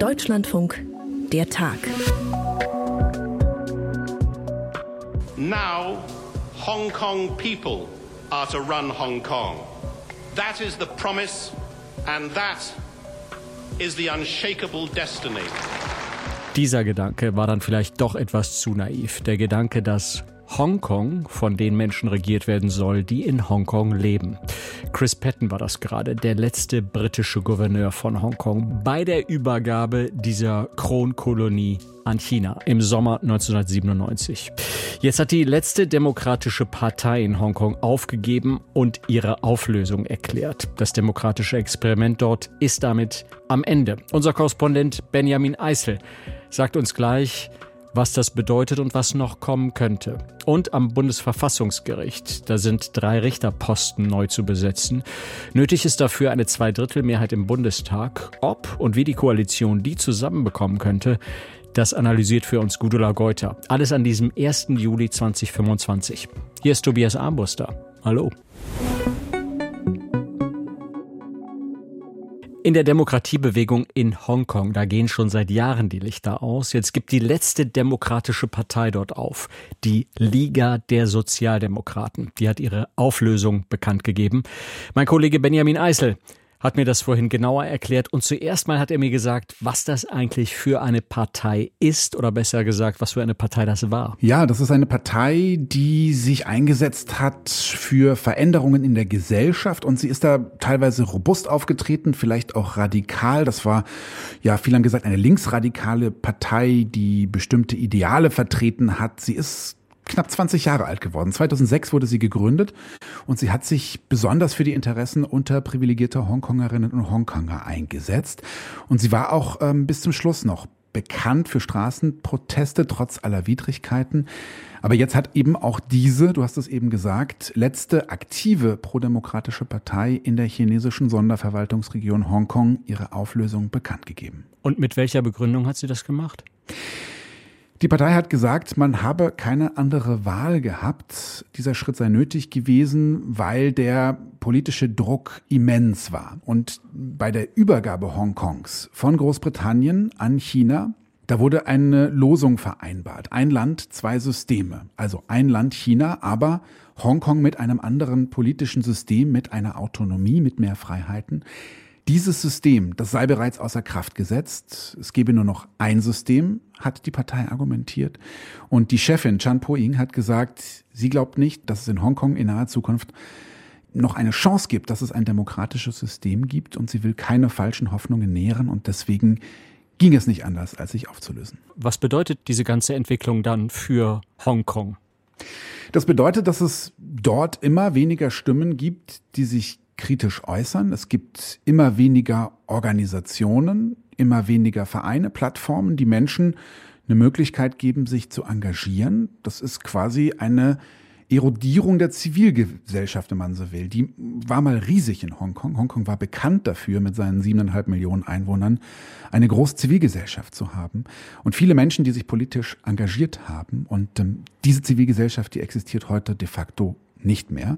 Deutschlandfunk, der Tag. Now, Hong Kong people are to run Hong Kong. That is the promise and that is the unshakable destiny. Dieser Gedanke war dann vielleicht doch etwas zu naiv. Der Gedanke, dass Hongkong von den Menschen regiert werden soll, die in Hongkong leben. Chris Patten war das gerade, der letzte britische Gouverneur von Hongkong bei der Übergabe dieser Kronkolonie an China im Sommer 1997. Jetzt hat die letzte demokratische Partei in Hongkong aufgegeben und ihre Auflösung erklärt. Das demokratische Experiment dort ist damit am Ende. Unser Korrespondent Benjamin Eisel sagt uns gleich, was das bedeutet und was noch kommen könnte. Und am Bundesverfassungsgericht, da sind 3 Richterposten neu zu besetzen. Nötig ist dafür eine Zweidrittelmehrheit im Bundestag. Ob und wie die Koalition die zusammenbekommen könnte, das analysiert für uns Gudula Geuter. Alles an diesem 1. Juli 2025. Hier ist Tobias Armbruster. Hallo. In der Demokratiebewegung in Hongkong, da gehen schon seit Jahren die Lichter aus. Jetzt gibt die letzte demokratische Partei dort auf, die Liga der Sozialdemokraten. Die hat ihre Auflösung bekannt gegeben. Mein Kollege Benjamin Eisel hat mir das vorhin genauer erklärt. Und zuerst mal hat er mir gesagt, was das eigentlich für eine Partei ist oder besser gesagt, was für eine Partei das war. Ja, das ist eine Partei, die sich eingesetzt hat für Veränderungen in der Gesellschaft und sie ist da teilweise robust aufgetreten, vielleicht auch radikal. Das war, ja, viele haben gesagt, eine linksradikale Partei, die bestimmte Ideale vertreten hat. Sie ist knapp 20 Jahre alt geworden. 2006 wurde sie gegründet und sie hat sich besonders für die Interessen unterprivilegierter Hongkongerinnen und Hongkonger eingesetzt. Und sie war auch bis zum Schluss noch bekannt für Straßenproteste, trotz aller Widrigkeiten. Aber jetzt hat eben auch diese, du hast es eben gesagt, letzte aktive prodemokratische Partei in der chinesischen Sonderverwaltungsregion Hongkong ihre Auflösung bekannt gegeben. Und mit welcher Begründung hat sie das gemacht? Die Partei hat gesagt, man habe keine andere Wahl gehabt. Dieser Schritt sei nötig gewesen, weil der politische Druck immens war. Und bei der Übergabe Hongkongs von Großbritannien an China, da wurde eine Losung vereinbart. Ein Land, 2 Systeme. Also ein Land China, aber Hongkong mit einem anderen politischen System, mit einer Autonomie, mit mehr Freiheiten. Dieses System, das sei bereits außer Kraft gesetzt. Es gebe nur noch ein System, hat die Partei argumentiert. Und die Chefin Chan Po-ying hat gesagt, sie glaubt nicht, dass es in Hongkong in naher Zukunft noch eine Chance gibt, dass es ein demokratisches System gibt. Und sie will keine falschen Hoffnungen nähren. Und deswegen ging es nicht anders, als sich aufzulösen. Was bedeutet diese ganze Entwicklung dann für Hongkong? Das bedeutet, dass es dort immer weniger Stimmen gibt, die sich kritisch äußern. Es gibt immer weniger Organisationen, immer weniger Vereine, Plattformen, die Menschen eine Möglichkeit geben, sich zu engagieren. Das ist quasi eine Erodierung der Zivilgesellschaft, wenn man so will. Die war mal riesig in Hongkong. Hongkong war bekannt dafür, mit seinen 7,5 Millionen Einwohnern eine große Zivilgesellschaft zu haben. Und viele Menschen, die sich politisch engagiert haben. Und diese Zivilgesellschaft, die existiert heute de facto nicht mehr.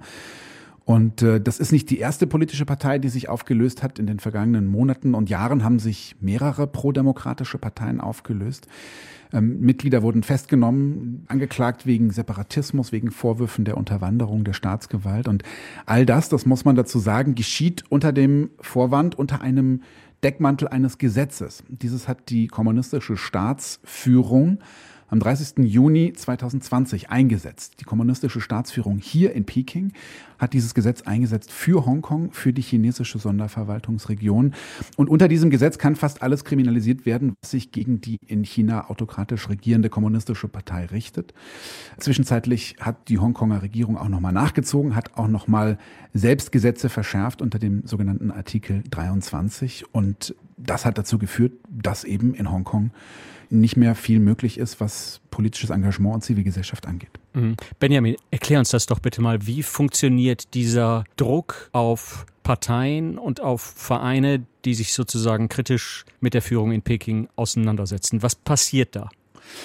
Und das ist nicht die erste politische Partei, die sich aufgelöst hat. In den vergangenen Monaten und Jahren haben sich mehrere prodemokratische Parteien aufgelöst. Mitglieder wurden festgenommen, angeklagt wegen Separatismus, wegen Vorwürfen der Unterwanderung der Staatsgewalt. Und all das muss man dazu sagen, geschieht unter dem Vorwand, unter einem Deckmantel eines Gesetzes. Dieses hat die kommunistische Staatsführung am 30. Juni 2020 eingesetzt. Die kommunistische Staatsführung hier in Peking hat dieses Gesetz eingesetzt für Hongkong, für die chinesische Sonderverwaltungsregion. Und unter diesem Gesetz kann fast alles kriminalisiert werden, was sich gegen die in China autokratisch regierende kommunistische Partei richtet. Zwischenzeitlich hat die Hongkonger Regierung auch nochmal nachgezogen, hat auch nochmal selbst Gesetze verschärft unter dem sogenannten Artikel 23. Und das hat dazu geführt, dass eben in Hongkong nicht mehr viel möglich ist, was politisches Engagement und Zivilgesellschaft angeht. Benjamin, erklär uns das doch bitte mal. Wie funktioniert dieser Druck auf Parteien und auf Vereine, die sich sozusagen kritisch mit der Führung in Peking auseinandersetzen? Was passiert da?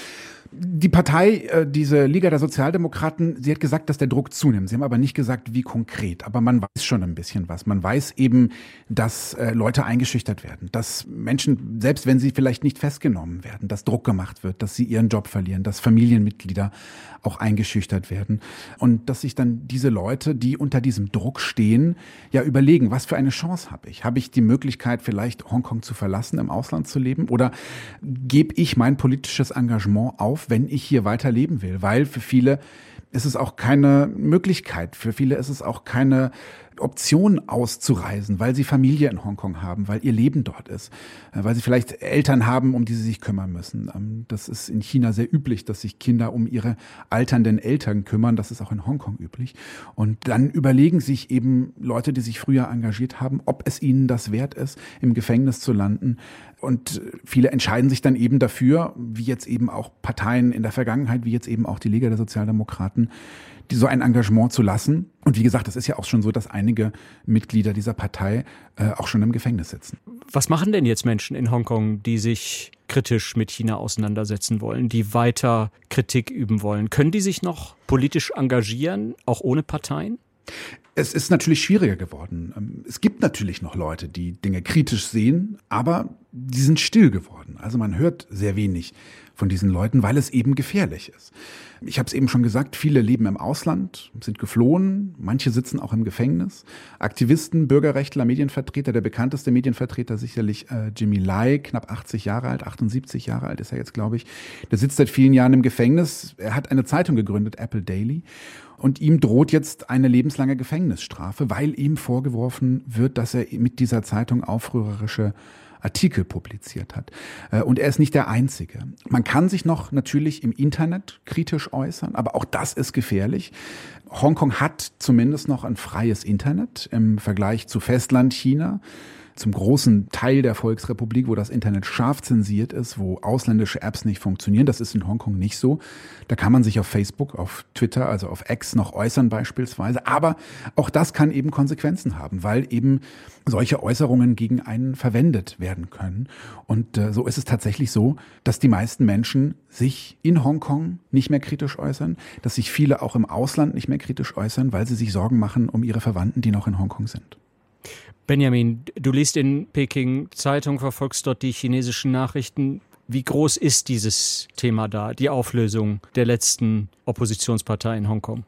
Die Partei, diese Liga der Sozialdemokraten, sie hat gesagt, dass der Druck zunimmt. Sie haben aber nicht gesagt, wie konkret. Aber man weiß schon ein bisschen was. Man weiß eben, dass Leute eingeschüchtert werden, dass Menschen, selbst wenn sie vielleicht nicht festgenommen werden, dass Druck gemacht wird, dass sie ihren Job verlieren, dass Familienmitglieder auch eingeschüchtert werden. Und dass sich dann diese Leute, die unter diesem Druck stehen, ja überlegen, was für eine Chance habe ich? Habe ich die Möglichkeit, vielleicht Hongkong zu verlassen, im Ausland zu leben? Oder gebe ich mein politisches Engagement auf, wenn ich hier weiter leben will? Weil für viele ist es auch keine Möglichkeit, für viele ist es auch keine Option auszureisen, weil sie Familie in Hongkong haben, weil ihr Leben dort ist, weil sie vielleicht Eltern haben, um die sie sich kümmern müssen. Das ist in China sehr üblich, dass sich Kinder um ihre alternden Eltern kümmern. Das ist auch in Hongkong üblich. Und dann überlegen sich eben Leute, die sich früher engagiert haben, ob es ihnen das wert ist, im Gefängnis zu landen. Und viele entscheiden sich dann eben dafür, wie jetzt eben auch Parteien in der Vergangenheit, wie jetzt eben auch die Liga der Sozialdemokraten, die so ein Engagement zu lassen. Und wie gesagt, es ist ja auch schon so, dass einige Mitglieder dieser Partei auch schon im Gefängnis sitzen. Was machen denn jetzt Menschen in Hongkong, die sich kritisch mit China auseinandersetzen wollen, die weiter Kritik üben wollen? Können die sich noch politisch engagieren, auch ohne Parteien? Es ist natürlich schwieriger geworden. Es gibt natürlich noch Leute, die Dinge kritisch sehen, aber die sind still geworden. Also man hört sehr wenig von diesen Leuten, weil es eben gefährlich ist. Ich habe es eben schon gesagt, viele leben im Ausland, sind geflohen, manche sitzen auch im Gefängnis. Aktivisten, Bürgerrechtler, Medienvertreter, der bekannteste Medienvertreter sicherlich Jimmy Lai, knapp 80 Jahre alt, 78 Jahre alt ist er jetzt, glaube ich. Der sitzt seit vielen Jahren im Gefängnis. Er hat eine Zeitung gegründet, Apple Daily. Und ihm droht jetzt eine lebenslange Gefängnisstrafe, weil ihm vorgeworfen wird, dass er mit dieser Zeitung aufrührerische Artikel publiziert hat. Und er ist nicht der Einzige. Man kann sich noch natürlich im Internet kritisch äußern, aber auch das ist gefährlich. Hongkong hat zumindest noch ein freies Internet im Vergleich zu Festlandchina, zum großen Teil der Volksrepublik, wo das Internet scharf zensiert ist, wo ausländische Apps nicht funktionieren. Das ist in Hongkong nicht so. Da kann man sich auf Facebook, auf Twitter, also auf X noch äußern beispielsweise. Aber auch das kann eben Konsequenzen haben, weil eben solche Äußerungen gegen einen verwendet werden können. Und so ist es tatsächlich so, dass die meisten Menschen sich in Hongkong nicht mehr kritisch äußern, dass sich viele auch im Ausland nicht mehr kritisch äußern, weil sie sich Sorgen machen um ihre Verwandten, die noch in Hongkong sind. Benjamin, du liest in Peking Zeitung, verfolgst dort die chinesischen Nachrichten. Wie groß ist dieses Thema da, die Auflösung der letzten Oppositionspartei in Hongkong?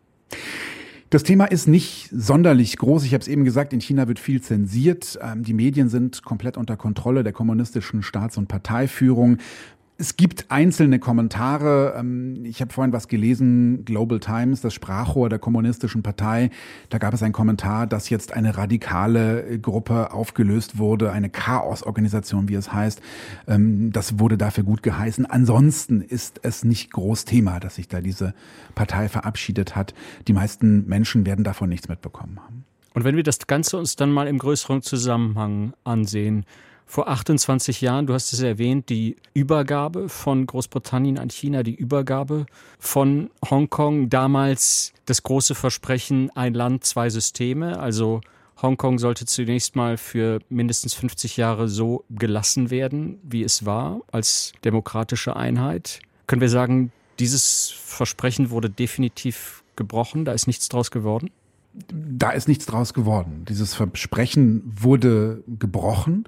Das Thema ist nicht sonderlich groß. Ich habe es eben gesagt, in China wird viel zensiert. Die Medien sind komplett unter Kontrolle der kommunistischen Staats- und Parteiführung. Es gibt einzelne Kommentare. Ich habe vorhin was gelesen, Global Times, das Sprachrohr der kommunistischen Partei. Da gab es einen Kommentar, dass jetzt eine radikale Gruppe aufgelöst wurde, eine Chaos-Organisation, wie es heißt. Das wurde dafür gut geheißen. Ansonsten ist es nicht groß Thema, dass sich da diese Partei verabschiedet hat. Die meisten Menschen werden davon nichts mitbekommen haben. Und wenn wir das Ganze uns dann mal im größeren Zusammenhang ansehen, vor 28 Jahren, du hast es erwähnt, die Übergabe von Großbritannien an China, die Übergabe von Hongkong, damals das große Versprechen, ein Land, zwei Systeme. Also Hongkong sollte zunächst mal für mindestens 50 Jahre so gelassen werden, wie es war, als demokratische Einheit. Können wir sagen, dieses Versprechen wurde definitiv gebrochen, da ist nichts draus geworden? Da ist nichts draus geworden. Dieses Versprechen wurde gebrochen.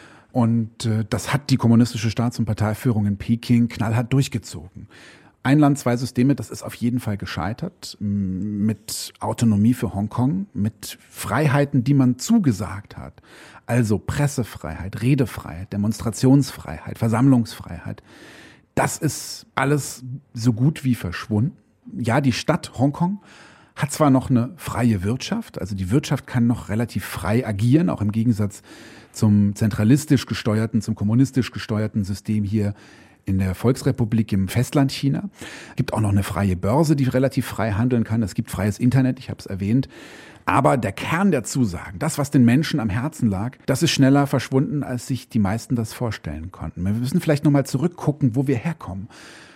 Und das hat die kommunistische Staats- und Parteiführung in Peking knallhart durchgezogen. Ein Land, zwei Systeme, das ist auf jeden Fall gescheitert. Mit Autonomie für Hongkong, mit Freiheiten, die man zugesagt hat. Also Pressefreiheit, Redefreiheit, Demonstrationsfreiheit, Versammlungsfreiheit. Das ist alles so gut wie verschwunden. Ja, die Stadt Hongkong hat zwar noch eine freie Wirtschaft, also die Wirtschaft kann noch relativ frei agieren, auch im Gegensatz zum zentralistisch gesteuerten, zum kommunistisch gesteuerten System hier in der Volksrepublik im Festland China. Es gibt auch noch eine freie Börse, die relativ frei handeln kann. Es gibt freies Internet, ich habe es erwähnt. Aber der Kern der Zusagen, das, was den Menschen am Herzen lag, das ist schneller verschwunden, als sich die meisten das vorstellen konnten. Wir müssen vielleicht nochmal zurückgucken, wo wir herkommen.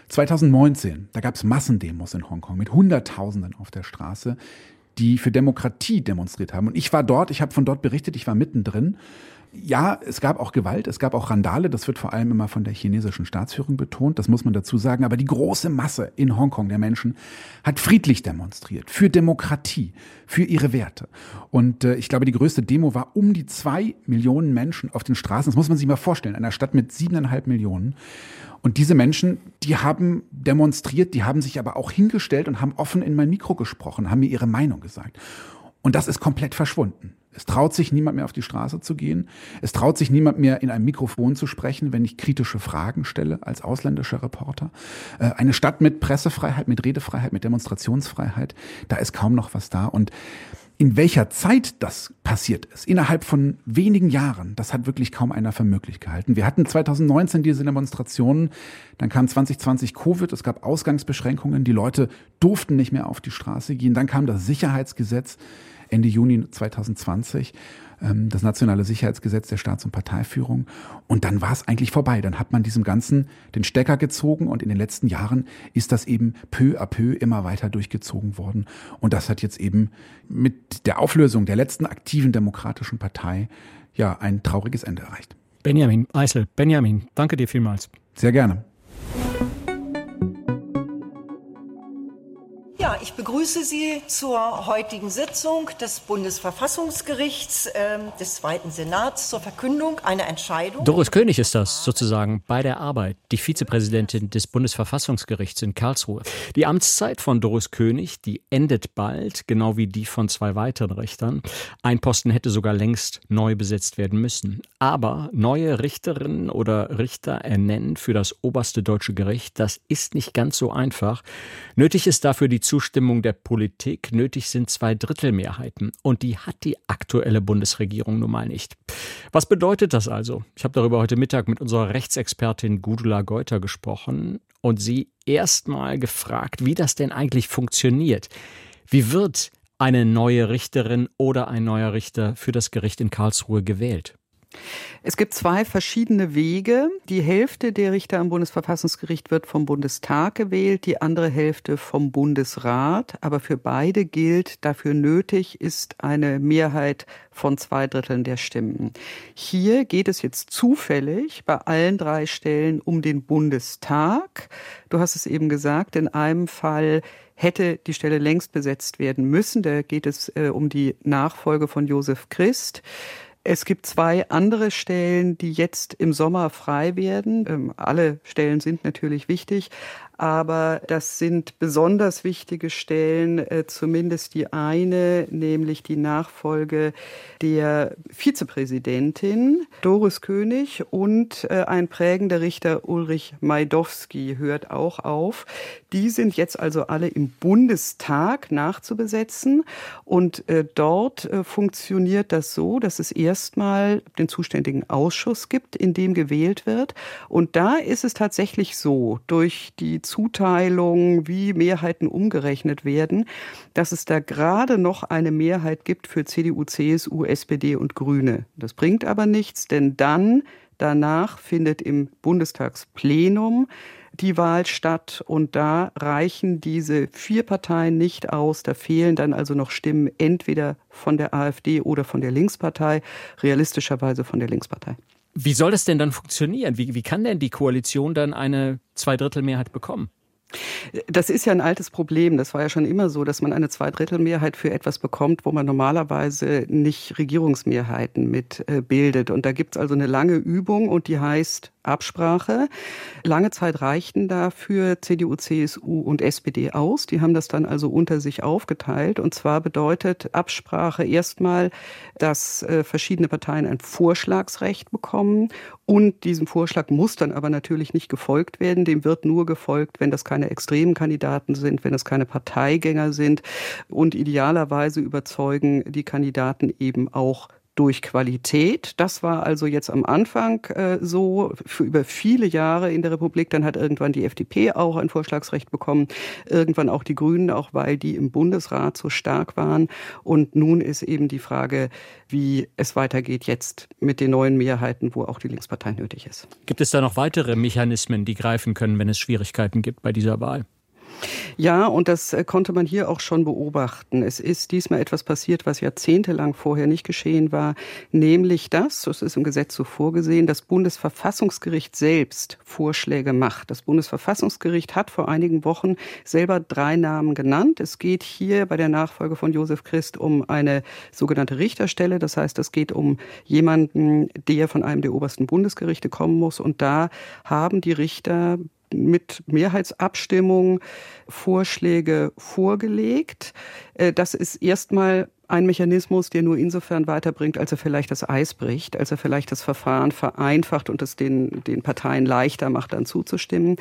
2019, da gab es Massendemos in Hongkong mit Hunderttausenden auf der Straße, die für Demokratie demonstriert haben. Und ich war dort, ich habe von dort berichtet, ich war mittendrin. Ja, es gab auch Gewalt, es gab auch Randale, das wird vor allem immer von der chinesischen Staatsführung betont, das muss man dazu sagen, aber die große Masse in Hongkong der Menschen hat friedlich demonstriert, für Demokratie, für ihre Werte. Und ich glaube, die größte Demo war um die 2 Millionen Menschen auf den Straßen, das muss man sich mal vorstellen, in einer Stadt mit 7,5 Millionen. Und diese Menschen, die haben demonstriert, die haben sich aber auch hingestellt und haben offen in mein Mikro gesprochen, haben mir ihre Meinung gesagt. Und das ist komplett verschwunden. Es traut sich niemand mehr auf die Straße zu gehen. Es traut sich niemand mehr in einem Mikrofon zu sprechen, wenn ich kritische Fragen stelle als ausländischer Reporter. Eine Stadt mit Pressefreiheit, mit Redefreiheit, mit Demonstrationsfreiheit, da ist kaum noch was da. Und in welcher Zeit das passiert ist, innerhalb von wenigen Jahren, das hat wirklich kaum einer für möglich gehalten. Wir hatten 2019 diese Demonstrationen, dann kam 2020 Covid, es gab Ausgangsbeschränkungen, die Leute durften nicht mehr auf die Straße gehen. Dann kam das Sicherheitsgesetz Ende Juni 2020, das Nationale Sicherheitsgesetz der Staats- und Parteiführung. Und dann war es eigentlich vorbei. Dann hat man diesem Ganzen den Stecker gezogen und in den letzten Jahren ist das eben peu à peu immer weiter durchgezogen worden. Und das hat jetzt eben mit der Auflösung der letzten aktiven demokratischen Partei ja ein trauriges Ende erreicht. Benjamin Eisel, Benjamin, danke dir vielmals. Sehr gerne. Ja, ich begrüße Sie zur heutigen Sitzung des Bundesverfassungsgerichts des Zweiten Senats zur Verkündung einer Entscheidung. Doris König ist das sozusagen bei der Arbeit, die Vizepräsidentin des Bundesverfassungsgerichts in Karlsruhe. Die Amtszeit von Doris König, die endet bald, genau wie die von 2 weiteren Richtern. Ein Posten hätte sogar längst neu besetzt werden müssen. Aber neue Richterinnen oder Richter ernennen für das oberste deutsche Gericht, das ist nicht ganz so einfach. Nötig ist dafür die Zustimmung der Politik, nötig sind 2/3 und die hat die aktuelle Bundesregierung nun mal nicht. Was bedeutet das also? Ich habe darüber heute Mittag mit unserer Rechtsexpertin Gudula Geuter gesprochen und sie erst mal gefragt, wie das denn eigentlich funktioniert. Wie wird eine neue Richterin oder ein neuer Richter für das Gericht in Karlsruhe gewählt? Es gibt 2 verschiedene Wege. Die Hälfte der Richter am Bundesverfassungsgericht wird vom Bundestag gewählt, die andere Hälfte vom Bundesrat. Aber für beide gilt, dafür nötig ist eine Mehrheit von 2/3 der Stimmen. Hier geht es jetzt zufällig bei allen 3 Stellen um den Bundestag. Du hast es eben gesagt, in einem Fall hätte die Stelle längst besetzt werden müssen. Da geht es um die Nachfolge von Josef Christ. Es gibt 2 andere Stellen, die jetzt im Sommer frei werden. Alle Stellen sind natürlich wichtig, aber das sind besonders wichtige Stellen, zumindest die eine, nämlich die Nachfolge der Vizepräsidentin Doris König und ein prägender Richter Ulrich Majdowski hört auch auf. Die sind jetzt also alle im Bundestag nachzubesetzen und dort funktioniert das so, dass es erstmal den zuständigen Ausschuss gibt, in dem gewählt wird. Und da ist es tatsächlich so, durch die Zuteilung, wie Mehrheiten umgerechnet werden, dass es da gerade noch eine Mehrheit gibt für CDU, CSU, SPD und Grüne. Das bringt aber nichts, denn danach findet im Bundestagsplenum die Wahl statt und da reichen diese 4 Parteien nicht aus. Da fehlen dann also noch Stimmen entweder von der AfD oder von der Linkspartei, realistischerweise von der Linkspartei. Wie soll das denn dann funktionieren? Wie kann denn die Koalition dann eine 2/3 bekommen? Das ist ja ein altes Problem. Das war ja schon immer so, dass man eine 2/3 für etwas bekommt, wo man normalerweise nicht Regierungsmehrheiten mit bildet. Und da gibt's also eine lange Übung und die heißt Absprache. Lange Zeit reichten dafür CDU, CSU und SPD aus. Die haben das dann also unter sich aufgeteilt. Und zwar bedeutet Absprache erstmal, dass verschiedene Parteien ein Vorschlagsrecht bekommen. Und diesem Vorschlag muss dann aber natürlich nicht gefolgt werden. Dem wird nur gefolgt, wenn das keine extremen Kandidaten sind, wenn es keine Parteigänger sind. Und idealerweise überzeugen die Kandidaten eben auch durch Qualität. Das war also jetzt am Anfang so für über viele Jahre in der Republik. Dann hat irgendwann die FDP auch ein Vorschlagsrecht bekommen, irgendwann auch die Grünen, auch weil die im Bundesrat so stark waren. Und nun ist eben die Frage, wie es weitergeht jetzt mit den neuen Mehrheiten, wo auch die Linkspartei nötig ist. Gibt es da noch weitere Mechanismen, die greifen können, wenn es Schwierigkeiten gibt bei dieser Wahl? Ja, und das konnte man hier auch schon beobachten. Es ist diesmal etwas passiert, was jahrzehntelang vorher nicht geschehen war, nämlich das ist im Gesetz so vorgesehen, das Bundesverfassungsgericht selbst Vorschläge macht. Das Bundesverfassungsgericht hat vor einigen Wochen selber 3 Namen genannt. Es geht hier bei der Nachfolge von Josef Christ um eine sogenannte Richterstelle. Das heißt, es geht um jemanden, der von einem der obersten Bundesgerichte kommen muss. Und da haben die Richter mit Mehrheitsabstimmung Vorschläge vorgelegt. Das ist erstmal ein Mechanismus, der nur insofern weiterbringt, als er vielleicht das Eis bricht, als er vielleicht das Verfahren vereinfacht und es den Parteien leichter macht, dann zuzustimmen.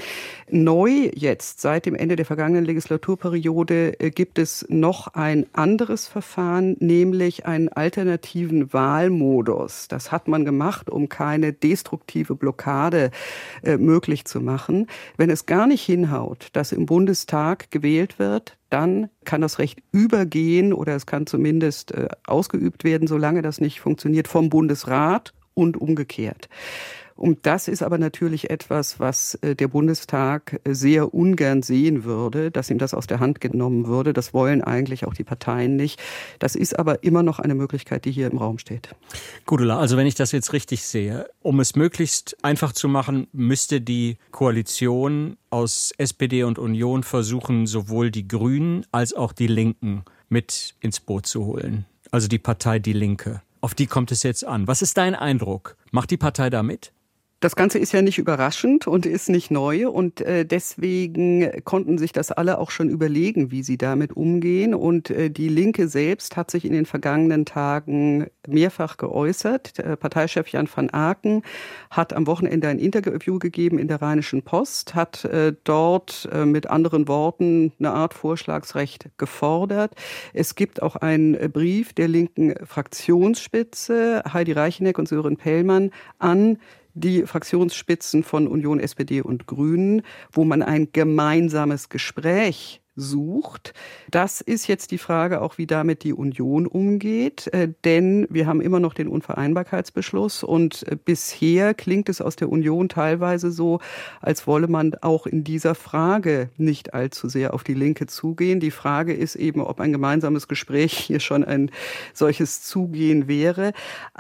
Neu jetzt, seit dem Ende der vergangenen Legislaturperiode, gibt es noch ein anderes Verfahren, nämlich einen alternativen Wahlmodus. Das hat man gemacht, um keine destruktive Blockade möglich zu machen. Wenn es gar nicht hinhaut, dass im Bundestag gewählt wird, dann kann das Recht übergehen oder es kann zumindest ausgeübt werden, solange das nicht funktioniert, vom Bundesrat und umgekehrt. Und das ist aber natürlich etwas, was der Bundestag sehr ungern sehen würde, dass ihm das aus der Hand genommen würde. Das wollen eigentlich auch die Parteien nicht. Das ist aber immer noch eine Möglichkeit, die hier im Raum steht. Gudula, also wenn ich das jetzt richtig sehe, um es möglichst einfach zu machen, müsste die Koalition aus SPD und Union versuchen, sowohl die Grünen als auch die Linken mit ins Boot zu holen. Also die Partei Die Linke. Auf die kommt es jetzt an. Was ist dein Eindruck? Macht die Partei da mit? Das Ganze ist ja nicht überraschend und ist nicht neu und deswegen konnten sich das alle auch schon überlegen, wie sie damit umgehen. Und die Linke selbst hat sich in den vergangenen Tagen mehrfach geäußert. Der Parteichef Jan van Aken hat am Wochenende ein Interview gegeben in der Rheinischen Post, hat dort mit anderen Worten eine Art Vorschlagsrecht gefordert. Es gibt auch einen Brief der linken Fraktionsspitze, Heidi Reicheneck und Sören Pellmann, an die Fraktionsspitzen von Union, SPD und Grünen, wo man ein gemeinsames Gespräch sucht. Das ist jetzt die Frage auch, wie damit die Union umgeht, denn wir haben immer noch den Unvereinbarkeitsbeschluss und bisher klingt es aus der Union teilweise so, als wolle man auch in dieser Frage nicht allzu sehr auf die Linke zugehen. Die Frage ist eben, ob ein gemeinsames Gespräch hier schon ein solches Zugehen wäre.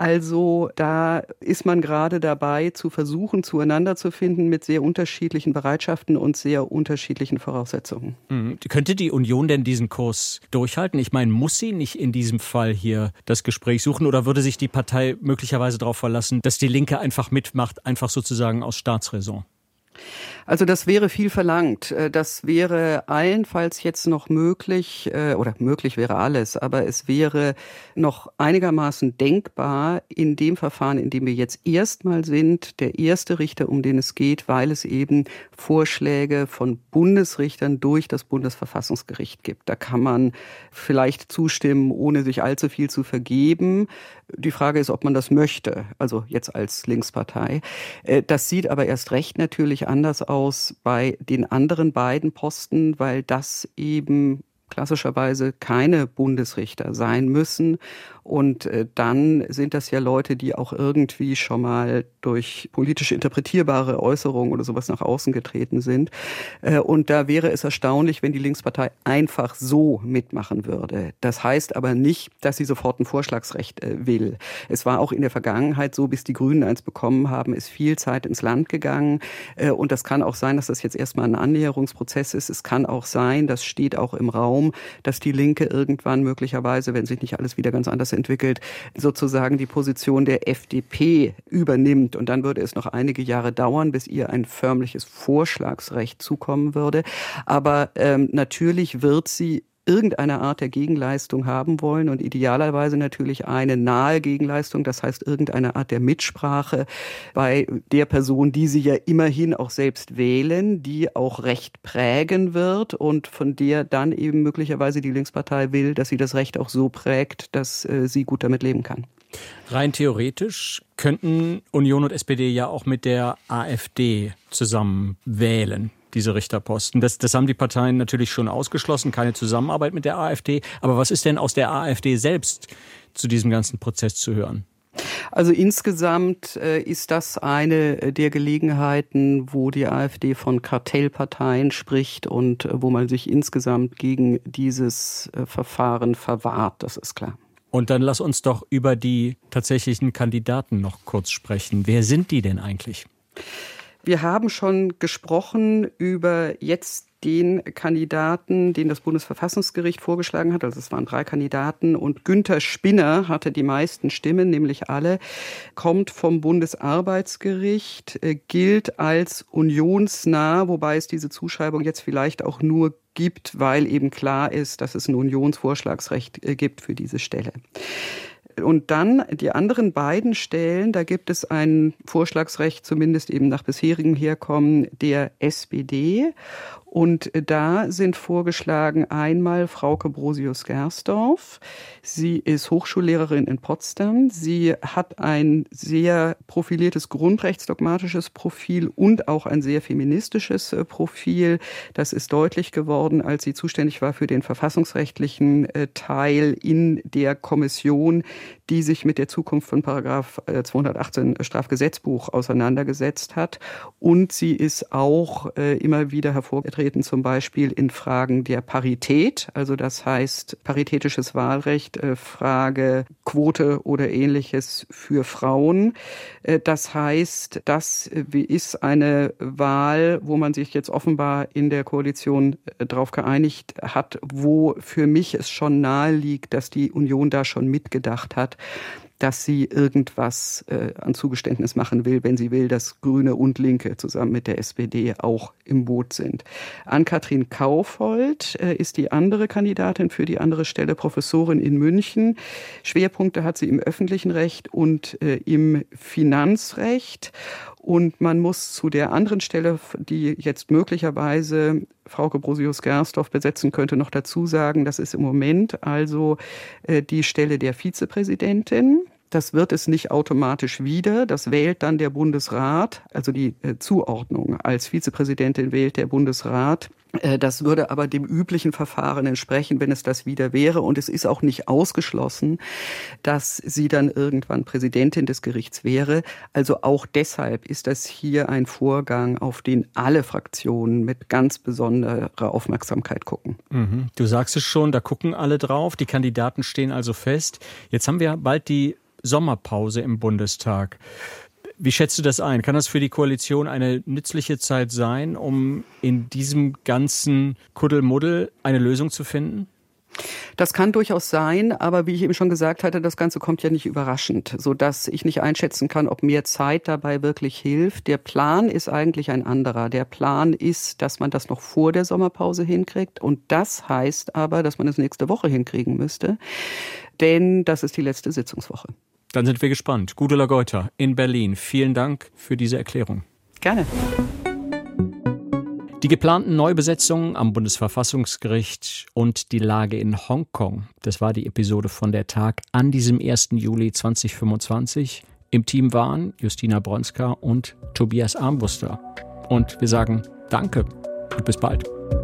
Also da ist man gerade dabei, zu versuchen, zueinander zu finden mit sehr unterschiedlichen Bereitschaften und sehr unterschiedlichen Voraussetzungen. Könnte die Union denn diesen Kurs durchhalten? Ich meine, muss sie nicht in diesem Fall hier das Gespräch suchen oder würde sich die Partei möglicherweise darauf verlassen, dass die Linke einfach mitmacht, einfach sozusagen aus Staatsräson? Also das wäre viel verlangt. Das wäre allenfalls jetzt noch möglich, oder möglich wäre alles, aber es wäre noch einigermaßen denkbar in dem Verfahren, in dem wir jetzt erstmal sind, der erste Richter, um den es geht, weil es eben Vorschläge von Bundesrichtern durch das Bundesverfassungsgericht gibt. Da kann man vielleicht zustimmen, ohne sich allzu viel zu vergeben. Die Frage ist, ob man das möchte, also jetzt als Linkspartei. Das sieht aber erst recht natürlich anders aus bei den anderen beiden Posten, weil das eben klassischerweise keine Bundesrichter sein müssen. Und dann sind das ja Leute, die auch irgendwie schon mal durch politisch interpretierbare Äußerungen oder sowas nach außen getreten sind. Und da wäre es erstaunlich, wenn die Linkspartei einfach so mitmachen würde. Das heißt aber nicht, dass sie sofort ein Vorschlagsrecht will. Es war auch in der Vergangenheit so, bis die Grünen eins bekommen haben, ist viel Zeit ins Land gegangen. Und das kann auch sein, dass das jetzt erstmal ein Annäherungsprozess ist. Es kann auch sein, das steht auch im Raum, dass die Linke irgendwann möglicherweise, wenn sich nicht alles wieder ganz anders entwickelt, sozusagen die Position der FDP übernimmt. Und dann würde es noch einige Jahre dauern, bis ihr ein förmliches Vorschlagsrecht zukommen würde. Aber natürlich wird sie irgendeine Art der Gegenleistung haben wollen und idealerweise natürlich eine nahe Gegenleistung, das heißt irgendeine Art der Mitsprache bei der Person, die sie ja immerhin auch selbst wählen, die auch Recht prägen wird und von der dann eben möglicherweise die Linkspartei will, dass sie das Recht auch so prägt, dass sie gut damit leben kann. Rein theoretisch könnten Union und SPD ja auch mit der AfD zusammen wählen, diese Richterposten. Das haben die Parteien natürlich schon ausgeschlossen, keine Zusammenarbeit mit der AfD. Aber was ist denn aus der AfD selbst zu diesem ganzen Prozess zu hören? Also insgesamt ist das eine der Gelegenheiten, wo die AfD von Kartellparteien spricht und wo man sich insgesamt gegen dieses Verfahren verwahrt, das ist klar. Und dann lass uns doch über die tatsächlichen Kandidaten noch kurz sprechen. Wer sind die denn eigentlich? Wir haben schon gesprochen über jetzt den Kandidaten, den das Bundesverfassungsgericht vorgeschlagen hat. Also es waren 3 Kandidaten und Günther Spinner hatte die meisten Stimmen, nämlich alle, kommt vom Bundesarbeitsgericht, gilt als unionsnah, wobei es diese Zuschreibung jetzt vielleicht auch nur gibt, weil eben klar ist, dass es ein Unionsvorschlagsrecht gibt für diese Stelle. Und dann die anderen beiden Stellen, da gibt es ein Vorschlagsrecht, zumindest eben nach bisherigem Herkommen der SPD. Und da sind vorgeschlagen einmal Frauke Brosius-Gersdorf. Sie ist Hochschullehrerin in Potsdam. Sie hat ein sehr profiliertes grundrechtsdogmatisches Profil und auch ein sehr feministisches Profil. Das ist deutlich geworden, als sie zuständig war für den verfassungsrechtlichen Teil in der Kommission, die sich mit der Zukunft von Paragraph 218 Strafgesetzbuch auseinandergesetzt hat. Und sie ist auch immer wieder hervorgetreten, zum Beispiel in Fragen der Parität, also das heißt paritätisches Wahlrecht, Frage Quote oder Ähnliches für Frauen. Das heißt, das ist eine Wahl, wo man sich jetzt offenbar in der Koalition darauf geeinigt hat, wo für mich es schon nahe liegt, dass die Union da schon mitgedacht hat, dass sie irgendwas an Zugeständnis machen will, wenn sie will, dass Grüne und Linke zusammen mit der SPD auch im Boot sind. Ann-Kathrin Kaufhold ist die andere Kandidatin für die andere Stelle, Professorin in München. Schwerpunkte hat sie im öffentlichen Recht und im Finanzrecht. Und man muss zu der anderen Stelle, die jetzt möglicherweise Frauke Brosius-Gersdorf besetzen könnte, noch dazu sagen, das ist im Moment also die Stelle der Vizepräsidentin. Das wird es nicht automatisch wieder. Das wählt dann der Bundesrat, also die Zuordnung als Vizepräsidentin wählt der Bundesrat. Das würde aber dem üblichen Verfahren entsprechen, wenn es das wieder wäre. Und es ist auch nicht ausgeschlossen, dass sie dann irgendwann Präsidentin des Gerichts wäre. Also auch deshalb ist das hier ein Vorgang, auf den alle Fraktionen mit ganz besonderer Aufmerksamkeit gucken. Mhm. Du sagst es schon, da gucken alle drauf. Die Kandidaten stehen also fest. Jetzt haben wir bald die Sommerpause im Bundestag. Wie schätzt du das ein? Kann das für die Koalition eine nützliche Zeit sein, um in diesem ganzen Kuddelmuddel eine Lösung zu finden? Das kann durchaus sein, aber wie ich eben schon gesagt hatte, das Ganze kommt ja nicht überraschend, sodass ich nicht einschätzen kann, ob mehr Zeit dabei wirklich hilft. Der Plan ist eigentlich ein anderer. Der Plan ist, dass man das noch vor der Sommerpause hinkriegt und das heißt aber, dass man es nächste Woche hinkriegen müsste, denn das ist die letzte Sitzungswoche. Dann sind wir gespannt. Gudula Geuter in Berlin. Vielen Dank für diese Erklärung. Gerne. Die geplanten Neubesetzungen am Bundesverfassungsgericht und die Lage in Hongkong. Das war die Episode von der Tag an diesem 1. Juli 2025. Im Team waren Justina Bronska und Tobias Armbruster. Und wir sagen Danke und bis bald.